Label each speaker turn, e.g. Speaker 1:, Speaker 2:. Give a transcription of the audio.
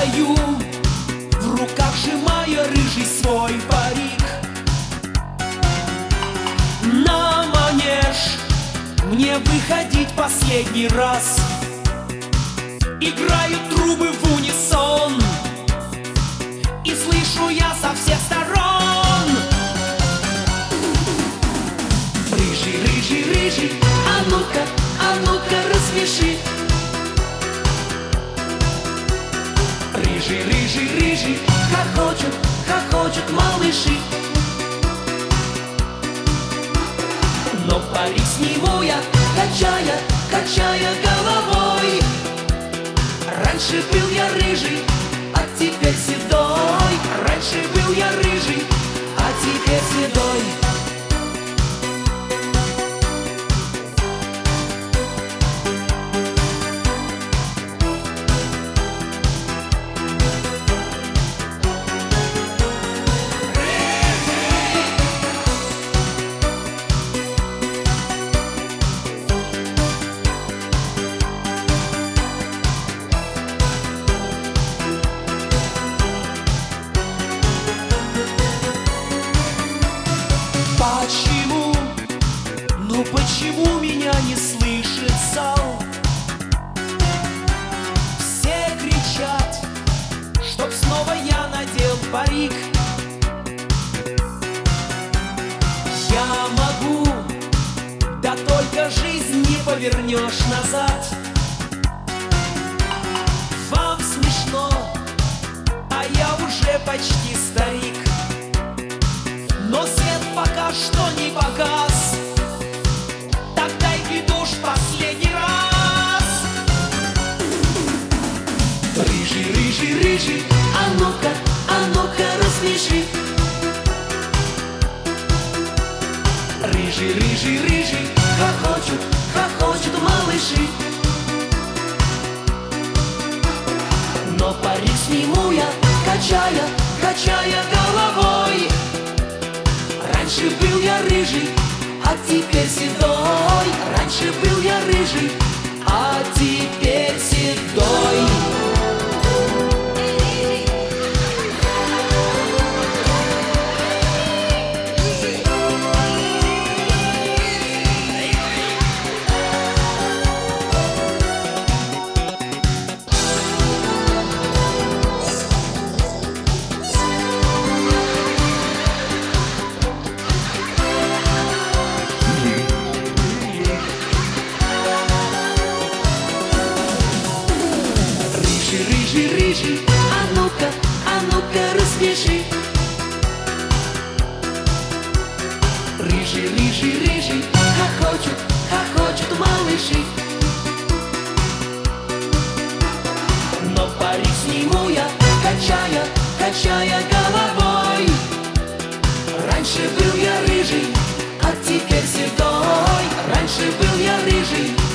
Speaker 1: стою, в руках сжимая рыжий свой парик. На манеж мне выходить последний раз. Играют трубы в унисон, и слышу я со всех сторон: рыжий, рыжий, рыжий, а ну-ка, рассмеши. Рыжий, рыжий, рыжий, хохочут малыши. Но парик сниму я, качая головой. Раньше был я рыжий, а теперь седой. Раньше был я рыжий, а теперь седой. Почему, ну почему меня не слышит зал? Все кричат, чтоб снова я надел парик. Я могу, да только жизнь не повернешь назад. Вам смешно, а я уже почти старик. Но свет пока что не погас, так дай душ последний раз. Рыжий, рыжий, рыжий, а ну-ка, рассмеши. Рыжий, рыжий, рыжий, хохочут малыши. Но парик сниму я, качая головой. Раньше был я рыжий, а теперь седой. Раньше был я рыжий, а теперь седой. Рыжий, рыжий, а ну-ка, рассмеши. Рыжий, рыжий, рыжий, хохочут малыши. Но парик сниму я, качая головой. Раньше был я рыжий, а теперь седой. Раньше был я рыжий,